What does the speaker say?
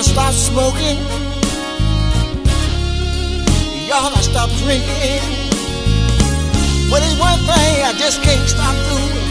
stop smoking. You ought to stop drinking. But there's one thing I just can't stop doing.